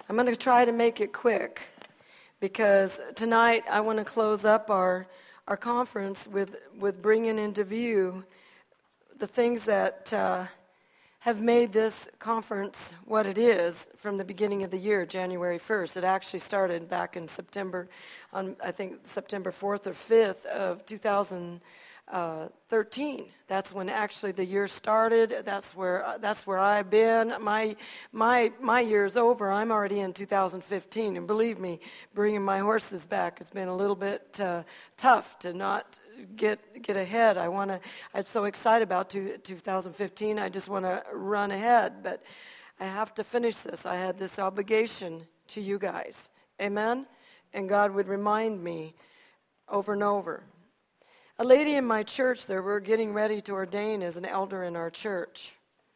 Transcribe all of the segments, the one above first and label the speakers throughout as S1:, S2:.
S1: I'm going to try to make it quick because tonight I want to close up our conference with bringing into view the things that have made this conference what it is from the beginning of the year, January 1st. It actually started back in September, on I think September 4th or 5th of 2013. That's when actually the year started. That's where I've been. My year's over. I'm already in 2015, and believe me, bringing my horses back has been a little bit tough to not get ahead. I'm so excited about 2015. I just want to run ahead, but I have to finish this. I had this obligation to you guys. Amen? And God would remind me over and over. A lady in my church that we're getting ready to ordain as an elder in our church,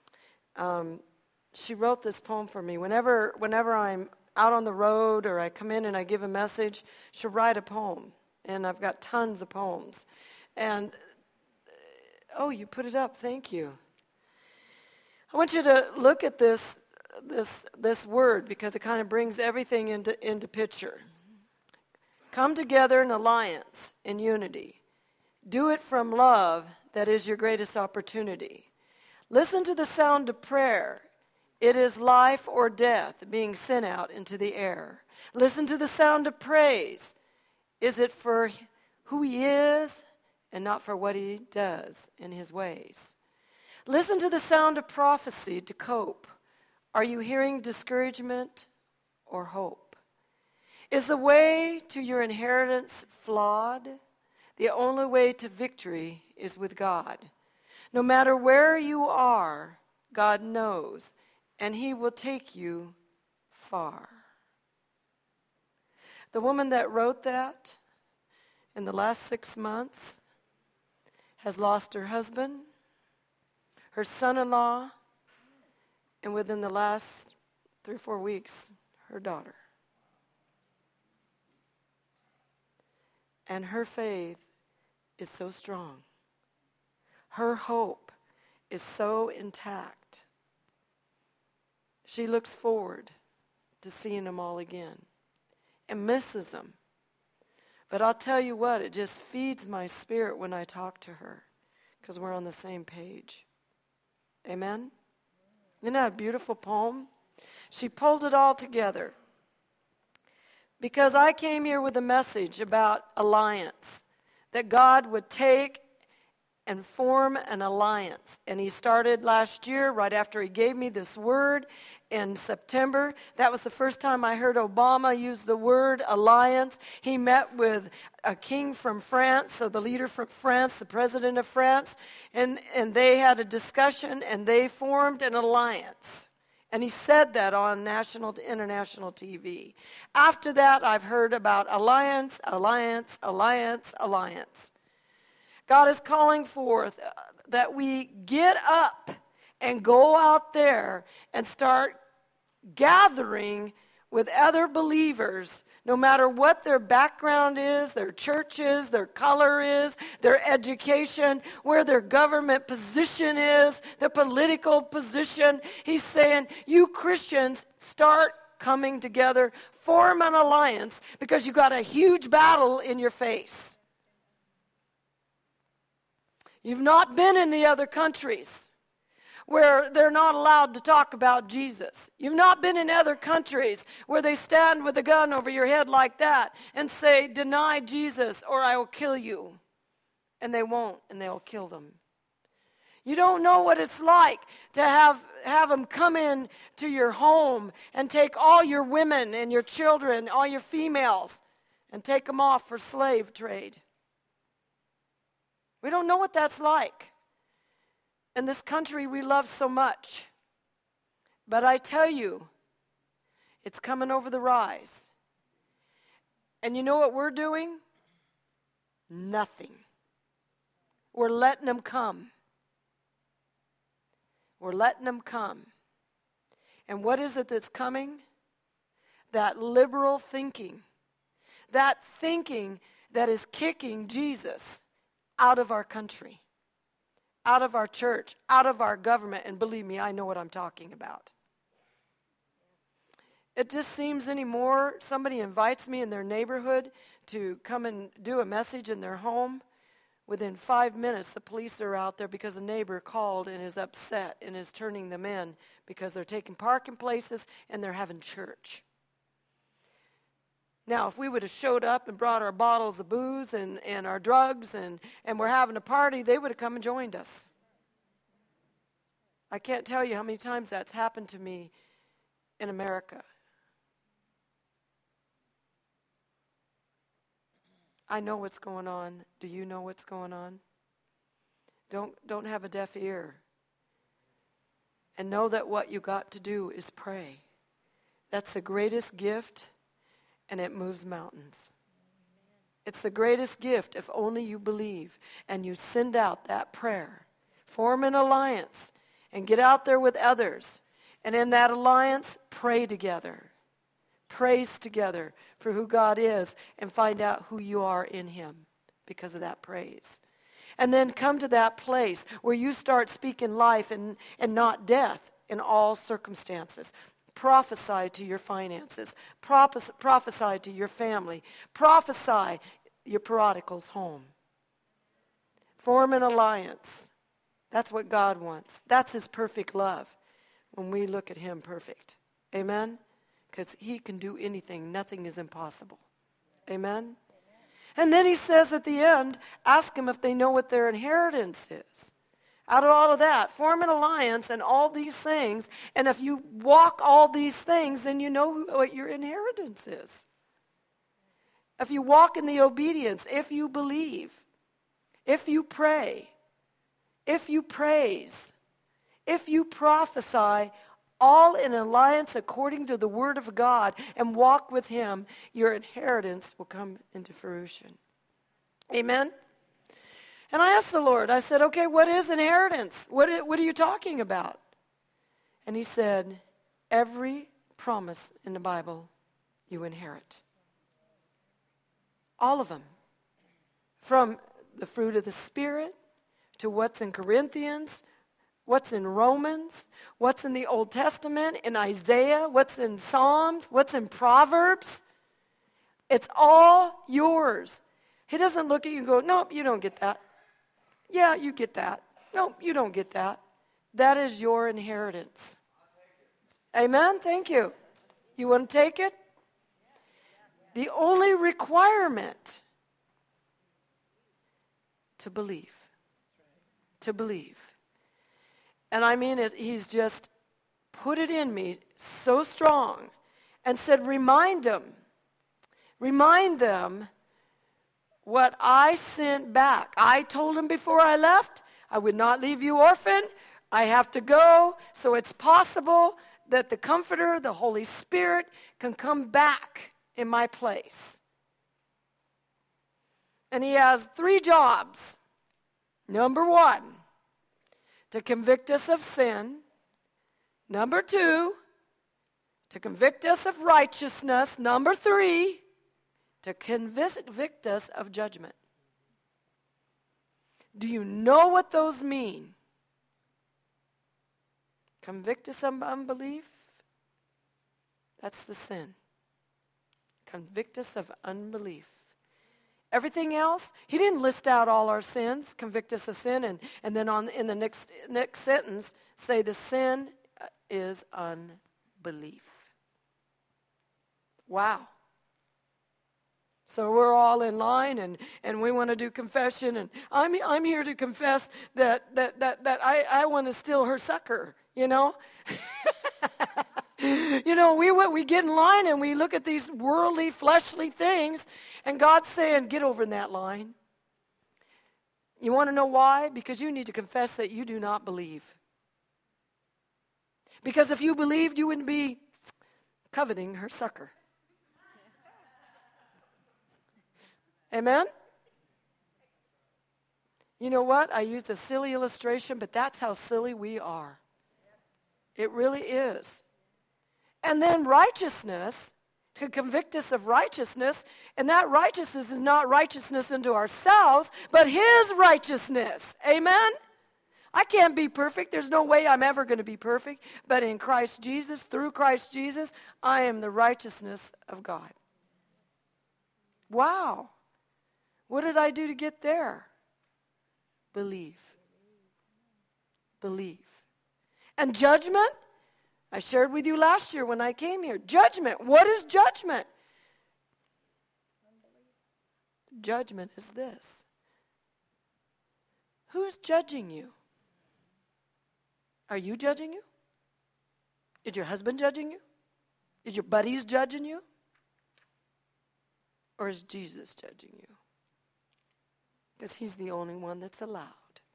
S1: she wrote this poem for me. Whenever I'm out on the road or I come in and I give a message, she'll write a poem. And I've got tons of poems. And, oh, you put it up. Thank you. I want you to look at this word because it kind of brings everything into picture. Come together in alliance, in unity. Do it from love, that is your greatest opportunity. Listen to the sound of prayer. It is life or death being sent out into the air. Listen to the sound of praise. Is it for who he is and not for what he does in his ways? Listen to the sound of prophecy to cope. Are you hearing discouragement or hope? Is the way to your inheritance flawed? The only way to victory is with God. No matter where you are, God knows, and he will take you far. The woman that wrote that in the last 6 months has lost her husband, her son-in-law, and within the last 3 or 4 weeks, her daughter. And her faith is so strong. Her hope is so intact. She looks forward to seeing them all again and misses them. But I'll tell you what, it just feeds my spirit when I talk to her because we're on the same page. Amen? Isn't that a beautiful poem? She pulled it all together. Because I came here with a message about alliance, that God would take and form an alliance. And he started last year, right after he gave me this word in September. That was the first time I heard Obama use the word alliance. He met with a king from France, so the leader from France, the president of France, and they had a discussion, and they formed an alliance. And he said that on national to international TV. After that, I've heard about alliance, alliance, alliance, alliance. God is calling forth that we get up and go out there and start gathering with other believers, no matter what their background is, their church is, their color is, their education, where their government position is, their political position. He's saying, you Christians, start coming together, form an alliance, because you got a huge battle in your face. You've not been in the other countries where they're not allowed to talk about Jesus. You've not been in other countries where they stand with a gun over your head like that and say, deny Jesus or I will kill you. And they won't, and they'll kill them. You don't know what it's like to have them come in to your home and take all your women and your children, all your females, and take them off for slave trade. We don't know what that's like. In this country we love so much. But I tell you, it's coming over the rise. And you know what we're doing? Nothing. We're letting them come. We're letting them come. And what is it that's coming? That liberal thinking. That thinking that is kicking Jesus out of our country, out of our church, out of our government. And believe me, I know what I'm talking about. It just seems anymore, somebody invites me in their neighborhood to come and do a message in their home. Within 5 minutes, the police are out there because a neighbor called and is upset and is turning them in because they're taking parking places and they're having church. Now, if we would have showed up and brought our bottles of booze and our drugs and we're having a party, they would have come and joined us. I can't tell you how many times that's happened to me in America. I know what's going on. Do you know what's going on? Don't have a deaf ear. And know that what you got to do is pray. That's the greatest gift, and it moves mountains. It's the greatest gift if only you believe and you send out that prayer. Form an alliance and get out there with others. And in that alliance, pray together. Praise together for who God is and find out who you are in Him because of that praise. And then come to that place where you start speaking life and not death in all circumstances. Prophesy to your finances. Prophesy to your family. Prophesy your prodigals home. Form an alliance. That's what God wants. That's His perfect love when we look at Him perfect. Amen? Because He can do anything. Nothing is impossible. Amen? And then He says at the end, ask them if they know what their inheritance is. Out of all of that, form an alliance and all these things. And if you walk all these things, then you know what your inheritance is. If you walk in the obedience, if you believe, if you pray, if you praise, if you prophesy, all in alliance according to the word of God, and walk with Him, your inheritance will come into fruition. Amen? And I asked the Lord, I said, okay, what is inheritance? What are you talking about? And He said, every promise in the Bible you inherit. All of them. From the fruit of the Spirit to what's in Corinthians, what's in Romans, what's in the Old Testament, in Isaiah, what's in Psalms, what's in Proverbs. It's all yours. He doesn't look at you and go, nope, you don't get that. Yeah, you get that. Nope, you don't get that. That is your inheritance. Amen? Thank you. You want to take it? The only requirement to believe. To believe. And I mean, He's just put it in me so strong and said, remind them what I sent back. I told them before I left, I would not leave you orphaned. I have to go, so it's possible that the Comforter, the Holy Spirit, can come back in my place. And He has 3 jobs. Number 1, to convict us of sin. Number 2, to convict us of righteousness. Number 3, to convict us of judgment. Do you know what those mean? Convict us of unbelief? That's the sin. Convict us of unbelief. Everything else, He didn't list out all our sins, convict us of sin, and then in the next sentence say the sin is unbelief. Wow. So we're all in line, and we want to do confession, and I'm here to confess that I want to steal her sucker, you know? You know, we get in line and we look at these worldly, fleshly things, and God's saying, get over in that line. You want to know why? Because you need to confess that you do not believe. Because if you believed, you wouldn't be coveting her sucker. Amen? You know what? I used a silly illustration, but that's how silly we are. It really is. And then righteousness, to convict us of righteousness, and that righteousness is not righteousness unto ourselves, but His righteousness. Amen? I can't be perfect. There's no way I'm ever going to be perfect. But in Christ Jesus, through Christ Jesus, I am the righteousness of God. Wow. What did I do to get there? Believe. Believe. And judgment, I shared with you last year when I came here. Judgment. What is judgment? Judgment is this. Who's judging you? Are you judging you? Is your husband judging you? Is your buddies judging you? Or is Jesus judging you? Because he's the only one that's allowed.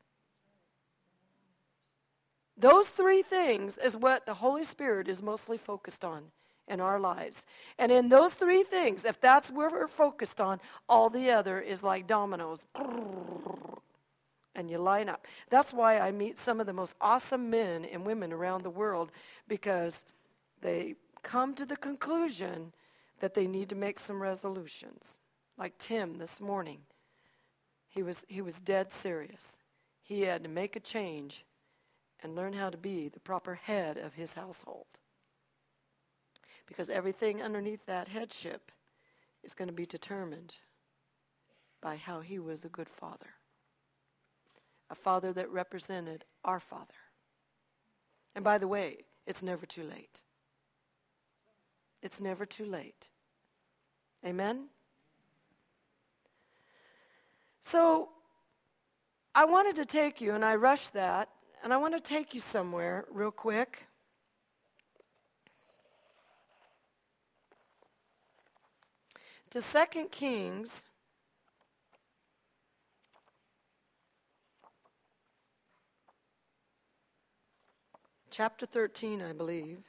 S1: Those three things is what the Holy Spirit is mostly focused on in our lives. And in those three things, if that's where we're focused on, all the other is like dominoes. And you line up. That's why I meet some of the most awesome men and women around the world, because they come to the conclusion that they need to make some resolutions. Like Tim this morning. He was dead serious. He had to make a change and learn how to be the proper head of his household. Because everything underneath that headship is going to be determined by how he was a good father. A father that represented our Father. And by the way, it's never too late. It's never too late. Amen? So, I wanted to take you, and I rushed that, and I want to take you somewhere real quick. To 2 Kings chapter 13, I believe.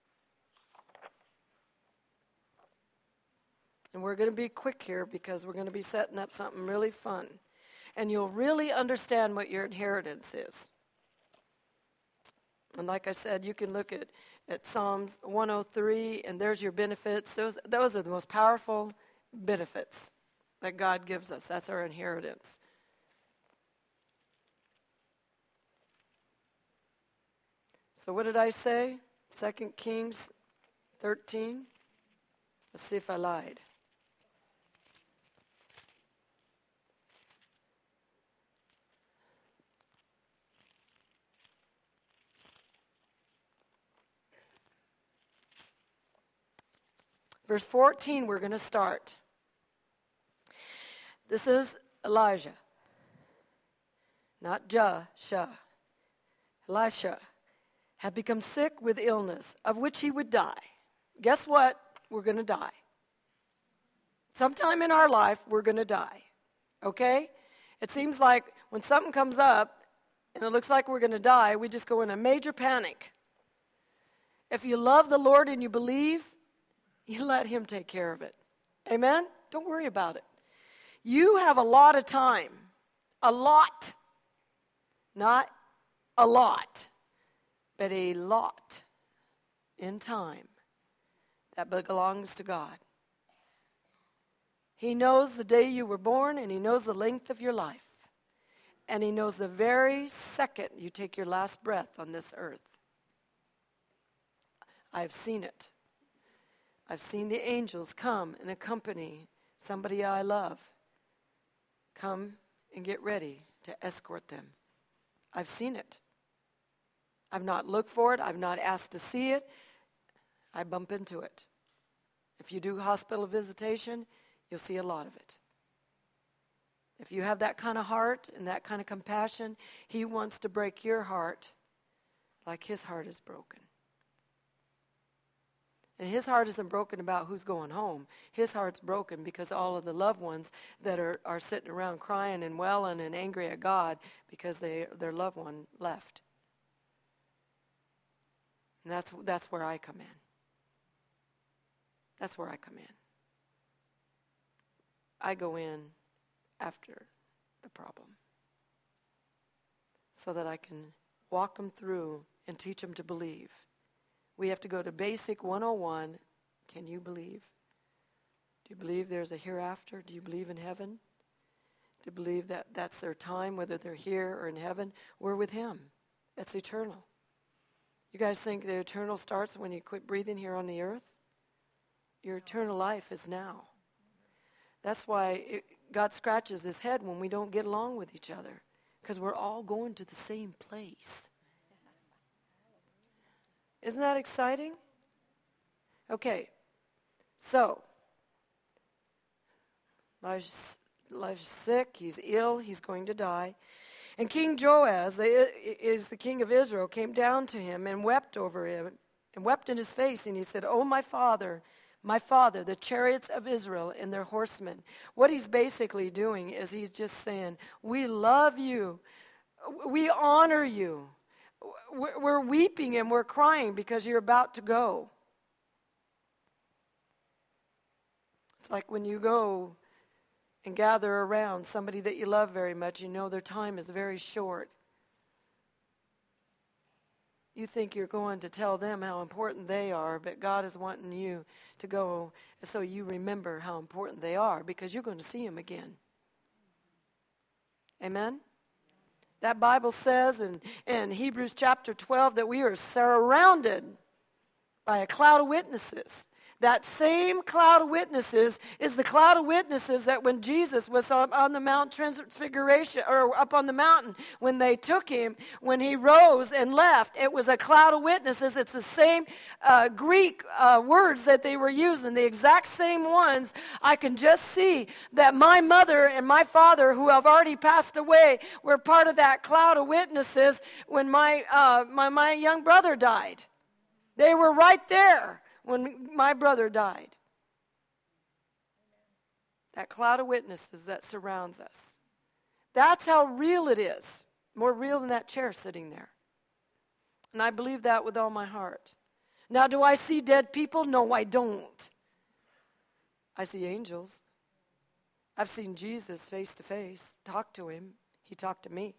S1: And we're going to be quick here because we're going to be setting up something really fun. And you'll really understand what your inheritance is. And like I said, you can look at Psalms 103, and there's your benefits. Those are the most powerful benefits that God gives us. That's our inheritance. So what did I say? 2 Kings 13. Let's see if I lied. Verse 14, we're going to start. This is Elijah. Not Jah. Elisha had become sick with illness, of which he would die. Guess what? We're going to die. Sometime in our life, we're going to die. Okay? It seems like when something comes up and it looks like we're going to die, we just go in a major panic. If you love the Lord and you believe, you let him take care of it. Amen? Don't worry about it. You have a lot of time. A lot. Not a lot, but a lot in time that belongs to God. He knows the day you were born, and he knows the length of your life. And he knows the very second you take your last breath on this earth. I've seen it. I've seen the angels come and accompany somebody I love. Come and get ready to escort them. I've seen it. I've not looked for it. I've not asked to see it. I bump into it. If you do hospital visitation, you'll see a lot of it. If you have that kind of heart and that kind of compassion, he wants to break your heart like his heart is broken. And his heart isn't broken about who's going home. His heart's broken because all of the loved ones that are sitting around crying and wailing and angry at God because their loved one left. And that's where I come in. That's where I come in. I go in after the problem so that I can walk them through and teach them to believe. We have to go to basic 101. Can you believe? Do you believe there's a hereafter? Do you believe in heaven? to believe that that's their time, whether they're here or in heaven. We're with him. It's eternal. You guys think the eternal starts when you quit breathing here on the earth? Your eternal life is now. That's why God scratches his head when we don't get along with each other, because we're all going to the same place. Isn't that exciting? Okay, so Elijah's sick, he's ill, he's going to die. And King Joash, is the king of Israel, came down to him and wept over him, and wept in his face, and he said, "Oh, my father, the chariots of Israel and their horsemen." What he's basically doing is he's just saying, we love you, we honor you. We're weeping and we're crying because you're about to go. It's like when you go and gather around somebody that you love very much, you know their time is very short. You think you're going to tell them how important they are, but God is wanting you to go so you remember how important they are, because you're going to see them again. Amen? That Bible says in Hebrews chapter 12 that we are surrounded by a cloud of witnesses. That same cloud of witnesses is the cloud of witnesses that when Jesus was on the Mount Transfiguration, or up on the mountain, when they took him, when he rose and left, it was a cloud of witnesses. It's the same Greek words that they were using, the exact same ones. I can just see that my mother and my father, who have already passed away, were part of that cloud of witnesses when my young brother died. They were right there when my brother died. That cloud of witnesses that surrounds us. That's how real it is. More real than that chair sitting there. And I believe that with all my heart. Now, do I see dead people? No, I don't. I see angels. I've seen Jesus face to face, talk to him. He talked to me.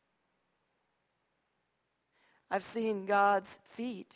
S1: I've seen God's feet.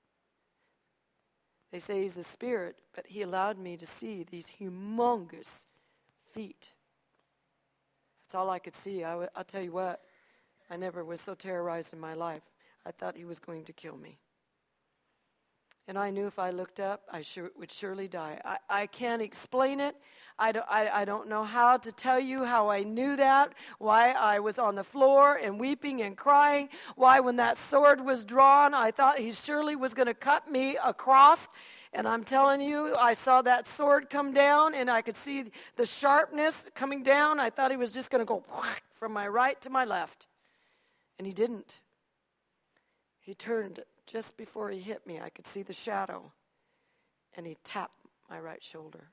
S1: They say he's a spirit, but he allowed me to see these humongous feet. That's all I could see. I'll tell you what, I never was so terrorized in my life. I thought he was going to kill me. And I knew if I looked up, I would surely die. I can't explain it. I don't know how to tell you how I knew that, why I was on the floor and weeping and crying, why when that sword was drawn, I thought he surely was going to cut me across. And I'm telling you, I saw that sword come down, and I could see the sharpness coming down. I thought he was just going to go whack from my right to my left. And he didn't. He turned just before he hit me. I could see the shadow, and he tapped my right shoulder.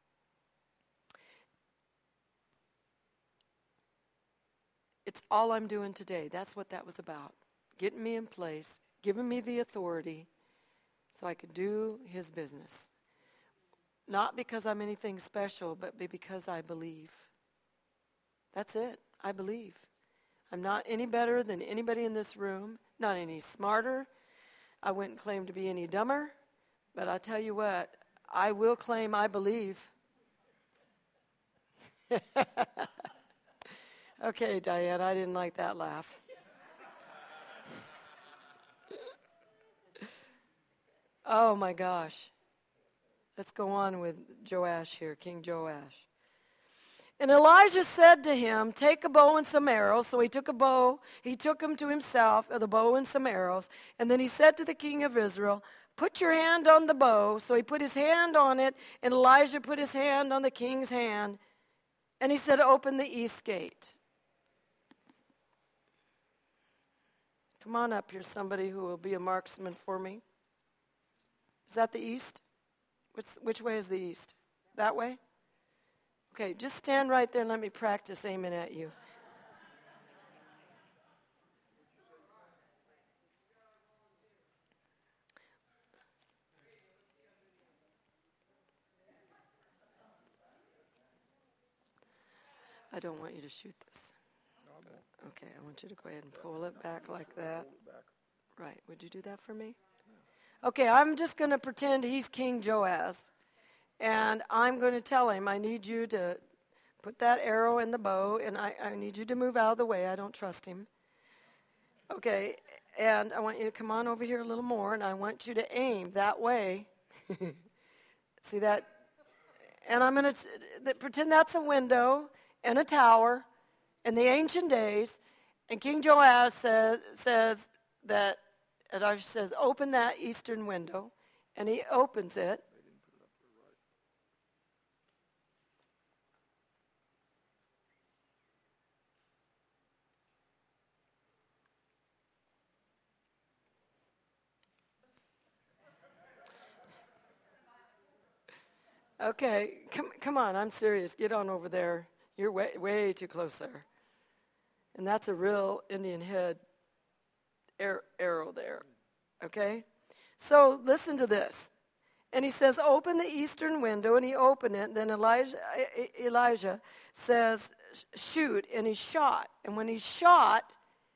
S1: It's all I'm doing today. That's what that was about. Getting me in place, giving me the authority so I could do his business. Not because I'm anything special, but because I believe. That's it. I believe. I'm not any better than anybody in this room, not any smarter. I wouldn't claim to be any dumber, but I tell you what, I will claim I believe. Okay, Diane, I didn't like that laugh. Oh my gosh. Let's go on with Joash here, King Joash. And Elijah said to him, "Take a bow and some arrows." So he took a bow. He took him to himself, the bow and some arrows. And then he said to the king of Israel, "Put your hand on the bow." So he put his hand on it, and Elijah put his hand on the king's hand. And he said, "Open the east gate." Come on up here, somebody who will be a marksman for me. Is that the east? Which way is the east? That way? Okay, just stand right there and let me practice aiming at you. I don't want you to shoot this. Okay, I want you to go ahead and pull it back like that. Right, would you do that for me? Okay, I'm just going to pretend he's King Joash, and I'm going to tell him, I need you to Put that arrow in the bow, and I need you to move out of the way. I don't trust him. Okay, and I want you to come on over here a little more, and I want you to aim that way. See that? And I'm going to pretend that's a window and a tower in the ancient days. And King Joash says that, Elijah says, open that eastern window. And he opens it. Okay, come on, I'm serious. Get on over there. You're way too close there. And that's a real Indian head arrow there. Okay? So listen to this. And he says, open the eastern window, and he opened it. Then Elijah says, shoot, and he shot. And when he shot,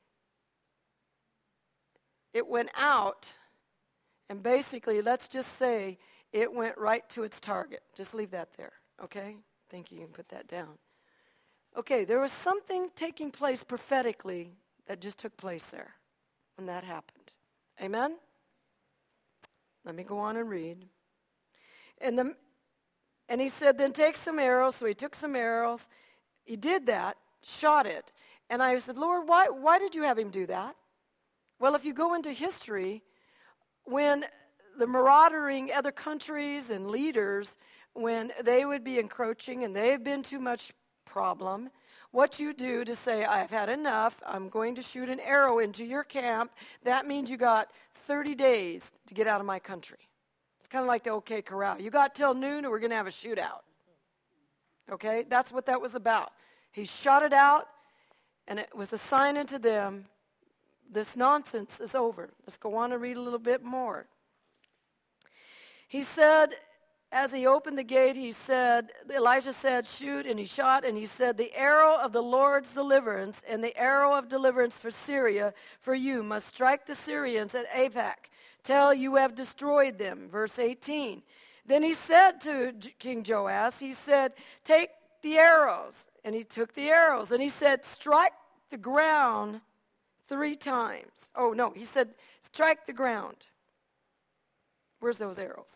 S1: it went out. And basically, let's just say it went right to its target. Just leave that there, okay? Thank you. You can put that down. Okay, there was something taking place prophetically that just took place there when that happened. Amen? Let me go on and read. And he said, then take some arrows. So he took some arrows. He did that, shot it. And I said, Lord, why did you have him do that? Well, if you go into history, when the marauding other countries and leaders, when they would be encroaching and they've been too much problem, what you do to say, I've had enough, I'm going to shoot an arrow into your camp, that means you got 30 days to get out of my country. It's kind of like the OK Corral. You got till noon or we're going to have a shootout. Okay? That's what that was about. He shot it out, and it was a sign unto them, this nonsense is over. Let's go on and read a little bit more. He said, as he opened the gate, Elijah said, shoot, and he shot, and he said, the arrow of the Lord's deliverance and the arrow of deliverance for Syria for you must strike the Syrians at Aphek till you have destroyed them. Verse 18. Then he said to King Joash, he said, take the arrows. And he took the arrows, and he said, strike the ground 3 times. Oh, no, he said, strike the ground. Where's those arrows?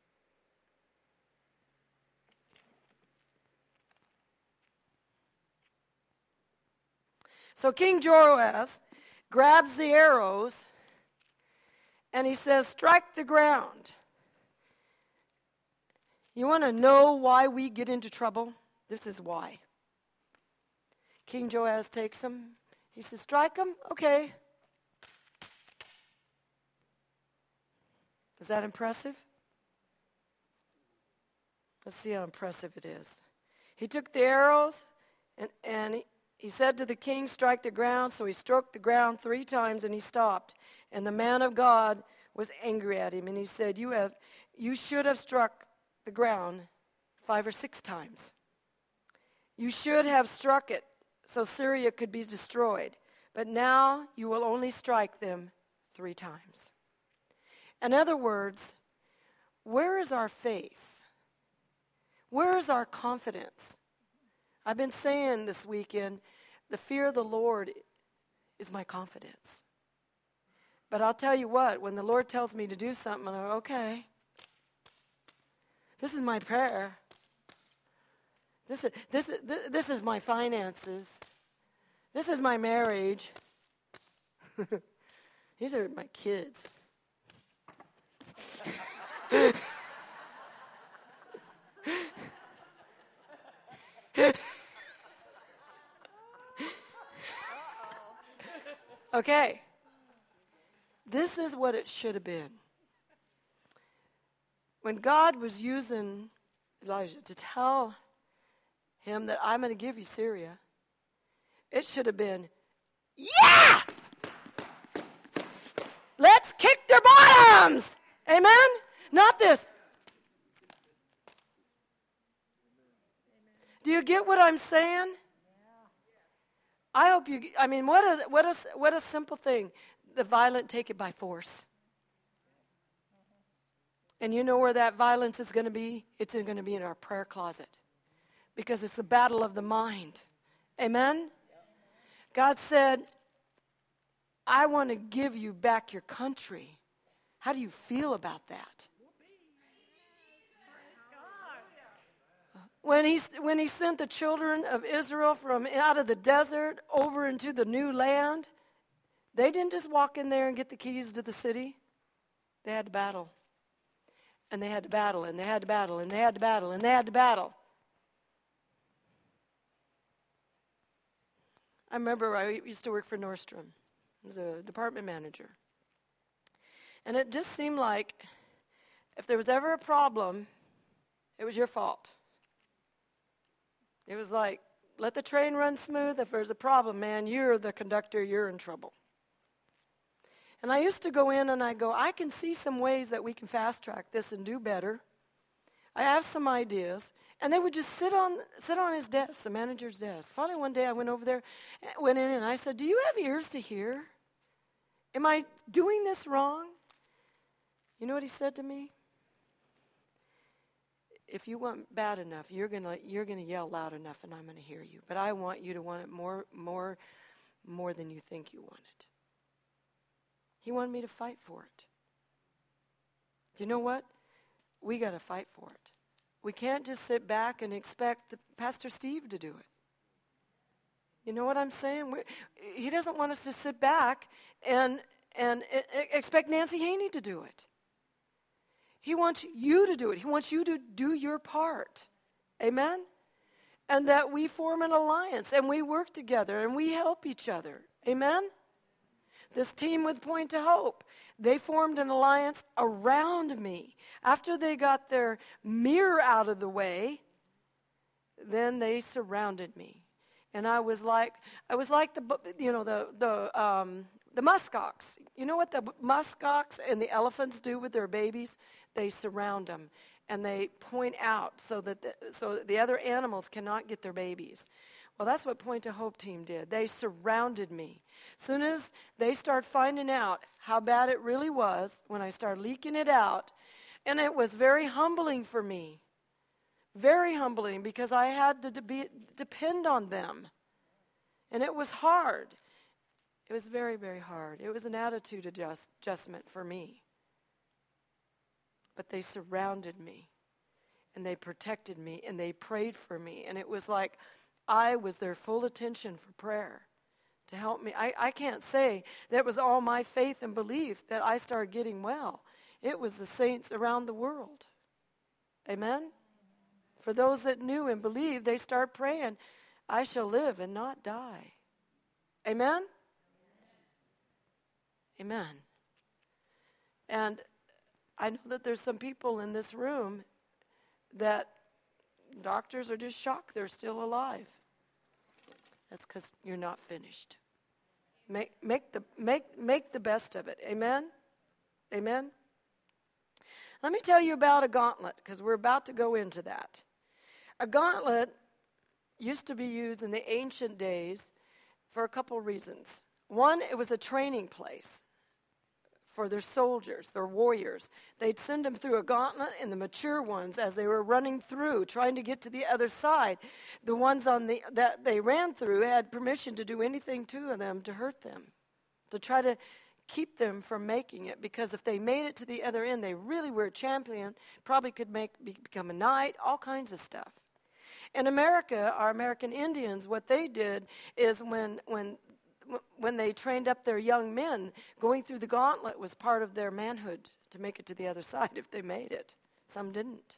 S1: So King Joash grabs the arrows, and he says, strike the ground. You want to know why we get into trouble? This is why. King Joash takes them. He says, strike them? Okay. Is that impressive? Let's see how impressive it is. He took the arrows, and he said to the king, strike the ground. So he struck the ground 3 times, and he stopped. And the man of God was angry at him, and he said, you should have struck the ground 5 or 6 times. You should have struck it so Syria could be destroyed. But now you will only strike them 3 times. In other words, where is our faith? Where is our confidence? I've been saying this weekend, the fear of the Lord is my confidence. But I'll tell you what, when the Lord tells me to do something, I'm like, okay, this is my prayer. This is my finances. This is my marriage. These are my kids. Okay. This is what it should have been. When God was using Elijah to tell him that I'm going to give you Syria, it should have been, yeah! Let's kick their bottoms! Amen? Not this. Do you get what I'm saying? I hope you, what a simple thing. The violent take it by force. And you know where that violence is going to be? It's going to be in our prayer closet. because it's a battle of the mind. Amen? God said, I want to give you back your country. How do you feel about that? When he sent the children of Israel from out of the desert over into the new land, they didn't just walk in there and get the keys to the city. They had to battle. And they had to battle, and they had to battle, and they had to battle, and they had to battle. I remember I used to work for Nordstrom. I was a department manager. And it just seemed like if there was ever a problem, it was your fault. It was like, let the train run smooth. If there's a problem, man, you're the conductor, you're in trouble. And I used to go in and I go, I can see some ways that we can fast track this and do better. I have some ideas. And they would just sit on his desk, the manager's desk. Finally, one day I went over there, went in, and I said, do you have ears to hear? Am I doing this wrong? You know what he said to me? If you want bad enough, you're gonna yell loud enough, and I'm gonna hear you. But I want you to want it more than you think you want it. He wanted me to fight for it. Do you know what? We got to fight for it. We can't just sit back and expect Pastor Steve to do it. You know what I'm saying? He doesn't want us to sit back and expect Nancy Haney to do it. He wants you to do it. He wants you to do your part. Amen? And that we form an alliance and we work together and we help each other. Amen? This team with Point to Hope, they formed an alliance around me. After they got their mirror out of the way, then they surrounded me. And I was like the muskox. You know what the muskox and the elephants do with their babies? They surround them and they point out so that the other animals cannot get their babies. Well, that's what Point to Hope team did. They surrounded me. As soon as they start finding out how bad it really was, when I started leaking it out, and it was very humbling for me. Very humbling because I had to depend on them. And it was hard. It was very, very hard. It was an attitude adjustment for me. But they surrounded me, and they protected me, and they prayed for me. And it was like I was their full attention for prayer to help me. I can't say that it was all my faith and belief that I started getting well. It was the saints around the world. Amen? For those that knew and believed, they start praying, I shall live and not die. Amen? Amen. And I know that there's some people in this room that doctors are just shocked they're still alive. That's because you're not finished. Make the best of it. Amen? Amen? Let me tell you about a gauntlet, because we're about to go into that. A gauntlet used to be used in the ancient days for a couple reasons. One, it was a training place for their soldiers, their warriors. They'd send them through a gauntlet, and the mature ones, as they were running through, trying to get to the other side, the ones that they ran through had permission to do anything to them to hurt them, to try to keep them from making it, because if they made it to the other end, they really were a champion, probably could become a knight, all kinds of stuff. In America, our American Indians, what they did is when they trained up their young men, going through the gauntlet was part of their manhood to make it to the other side if they made it. Some didn't.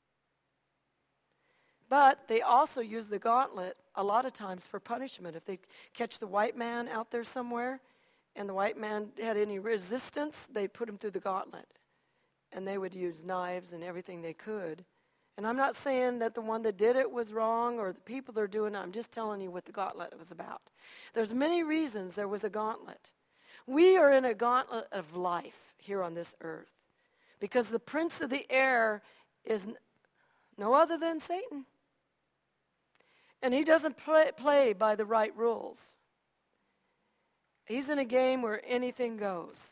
S1: But they also used the gauntlet a lot of times for punishment. If they catch the white man out there somewhere and the white man had any resistance, they'd put him through the gauntlet. And they would use knives and everything they could. And I'm not saying that the one that did it was wrong or the people that are doing it. I'm just telling you what the gauntlet was about. There's many reasons there was a gauntlet. We are in a gauntlet of life here on this earth because the prince of the air is no other than Satan. And he doesn't play by the right rules. He's in a game where anything goes.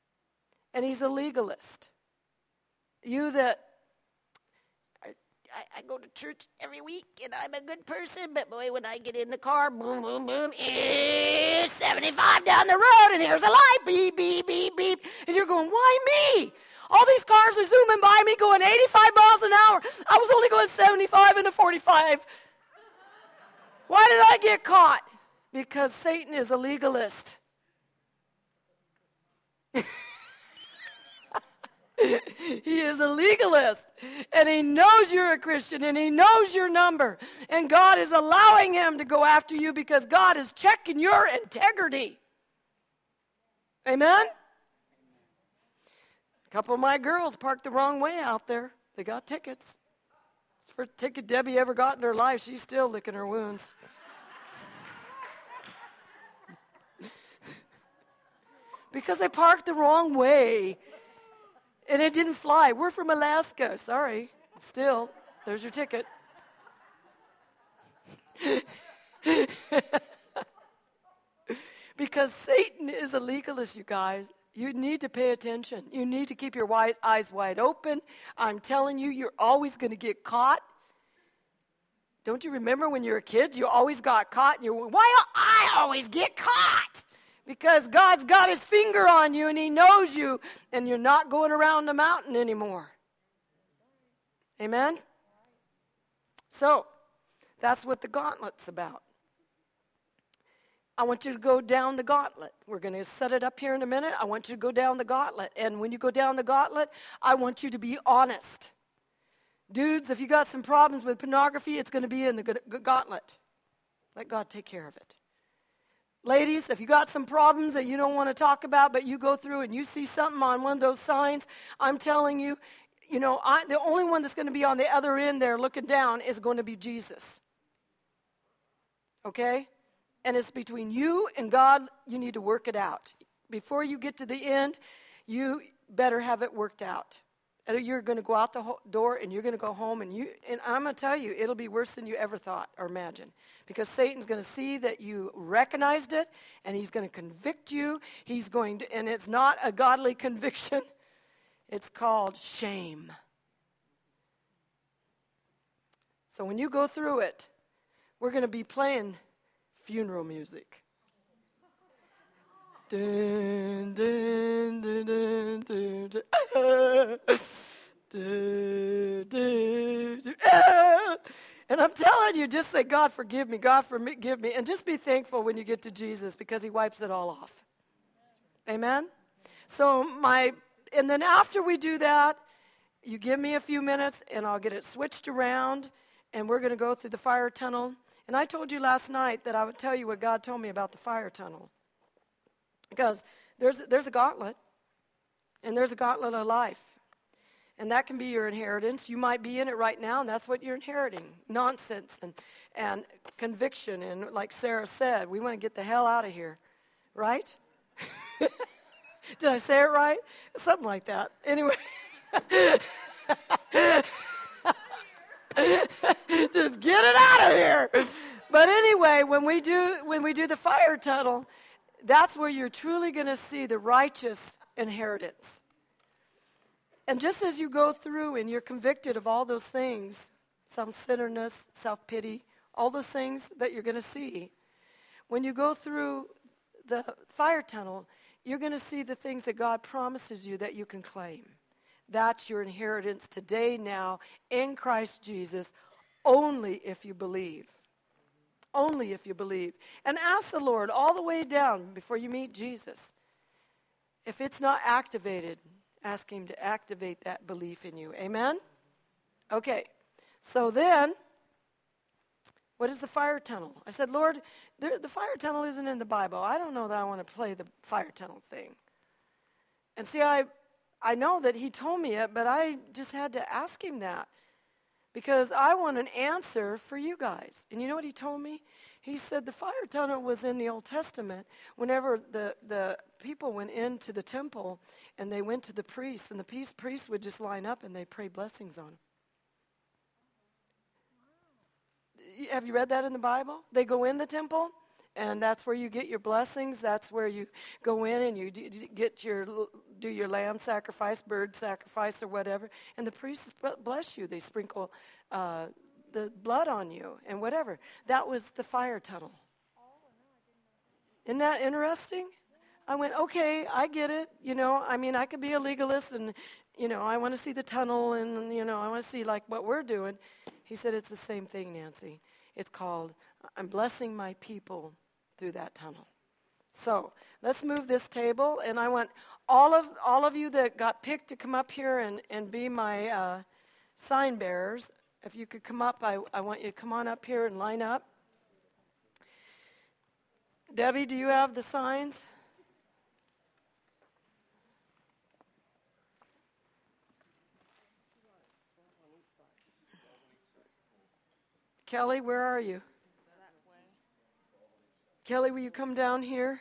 S1: And he's a legalist.
S2: I go to church every week, and I'm a good person, but boy, when I get in the car, boom, boom, boom, it's 75 down the road, and here's a light, beep, beep, beep, beep. And you're going, why me? All these cars are zooming by me going 85 miles an hour. I was only going 75 into 45. Why did I get caught? Because Satan is a legalist. He is a legalist, and he knows you're a Christian, and he knows your number, and God is allowing him to go after you because God is checking your integrity. Amen? A couple of my girls parked the wrong way out there. They got tickets. It's the first ticket Debbie ever got in her life. She's still licking her wounds. Because they parked the wrong way. And it didn't fly. We're from Alaska. Sorry. Still, there's your ticket. Because Satan is a legalist, you guys. You need to pay attention. You need to keep your eyes wide open. I'm telling you, you're always going to get caught. Don't you remember when you were a kid, you always got caught? And you're, why do I always get caught? Because God's got his finger on you and he knows you, and you're not going around the mountain anymore. Amen? So, that's what the gauntlet's about. I want you to go down the gauntlet. We're going to set it up here in a minute. I want you to go down the gauntlet. And when you go down the gauntlet, I want you to be honest. Dudes, if you got some problems with pornography, it's going to be in the gauntlet. Let God take care of it. Ladies, if you got some problems that you don't want to talk about, but you go through and you see something on one of those signs, I'm telling you, the only one that's going to be on the other end there looking down is going to be Jesus. Okay? And it's between you and God. You need to work it out. Before you get to the end, you better have it worked out. You're going to go out the door and you're going to go home, and I'm going to tell you, it'll be worse than you ever thought or imagined, because Satan's going to see that you recognized it, and he's going to convict you. And it's not a godly conviction. It's called shame. So when you go through it, we're going to be playing funeral music. Dun, dun, dun, dun, dun, dun. And I'm telling you, just say, God, forgive me, God, forgive me. And just be thankful when you get to Jesus, because he wipes it all off. Amen? And then after we do that, you give me a few minutes, and I'll get it switched around, and we're going to go through the fire tunnel. And I told you last night that I would tell you what God told me about the fire tunnel. Because there's a gauntlet, and there's a gauntlet of life. And that can be your inheritance. You might be in it right now, and that's what you're inheriting. Nonsense and conviction. And like Sarah said, we want to get the hell out of here. Right? Did I say it right? Something like that. Anyway. Just get it out of here. But anyway, when we do the fire tunnel, that's where you're truly going to see the righteous inheritance. And just as you go through and you're convicted of all those things, self-centeredness, self-pity, all those things that you're going to see, when you go through the fire tunnel, you're going to see the things that God promises you that you can claim. That's your inheritance today, now, in Christ Jesus, only if you believe. Only if you believe. And ask the Lord all the way down before you meet Jesus. If it's not activated, ask him to activate that belief in you. Amen? Okay. So then, what is the fire tunnel? I said, Lord, the fire tunnel isn't in the Bible. I don't know that I want to play the fire tunnel thing. And see, I know that he told me it, but I just had to ask him that, because I want an answer for you guys. And you know what he told me? He said the fire tunnel was in the Old Testament whenever the people went into the temple and they went to the priests, and the priests would just line up and they pray blessings on them. Have you read that in the Bible? They go in the temple
S1: And that's where you get your blessings. That's where you go in and you do your lamb sacrifice, bird sacrifice, or whatever. And the priests bless you. They sprinkle the blood on you and whatever. That was the fire tunnel. Isn't that interesting? I went, okay, I get it. I could be a legalist and, I want to see the tunnel and, I want to see like what we're doing. He said, it's the same thing, Nancy. It's called, I'm blessing my people through that tunnel. So let's move this table. And I want all of you that got picked to come up here and be my sign bearers. If you could come up, I want you to come on up here and line up. Debbie, do you have the signs? Kelly, where are you? Kelly, will you come down here?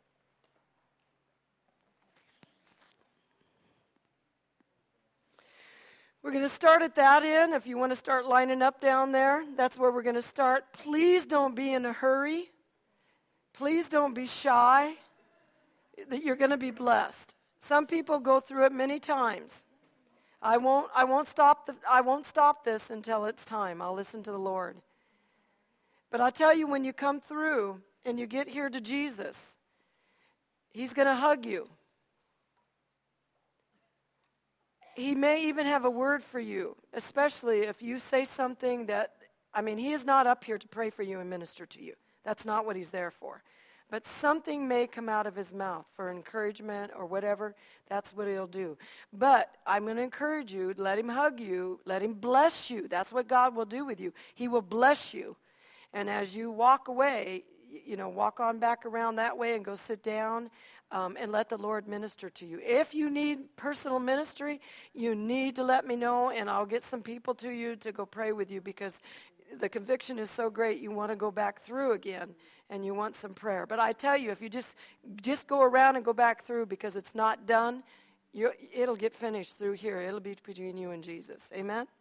S1: We're going to start at that end. If you want to start lining up down there, that's where we're going to start. Please don't be in a hurry. Please don't be shy. That you're going to be blessed. Some people go through it many times. I won't stop this until it's time. I'll listen to the Lord. But I'll tell you, when you come through and you get here to Jesus, He's going to hug you. He may even have a word for you, especially if you say something that, He is not up here to pray for you and minister to you. That's not what He's there for. But something may come out of His mouth for encouragement or whatever. That's what He'll do. But I'm going to encourage you, let Him hug you, let Him bless you. That's what God will do with you. He will bless you. And as you walk away, walk on back around that way and go sit down and let the Lord minister to you. If you need personal ministry, you need to let me know, and I'll get some people to you to go pray with you, because the conviction is so great you want to go back through again and you want some prayer. But I tell you, if you just go around and go back through, because it's not done, it'll get finished through here. It'll be between you and Jesus. Amen?